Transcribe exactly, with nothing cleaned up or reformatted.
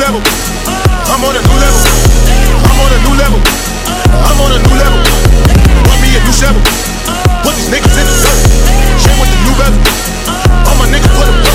level. I'm on a new level. I'm on a new level. I'm on a new level. Want me a new shovel. Put these niggas in the circle. Shit with the new bezel. All my niggas put them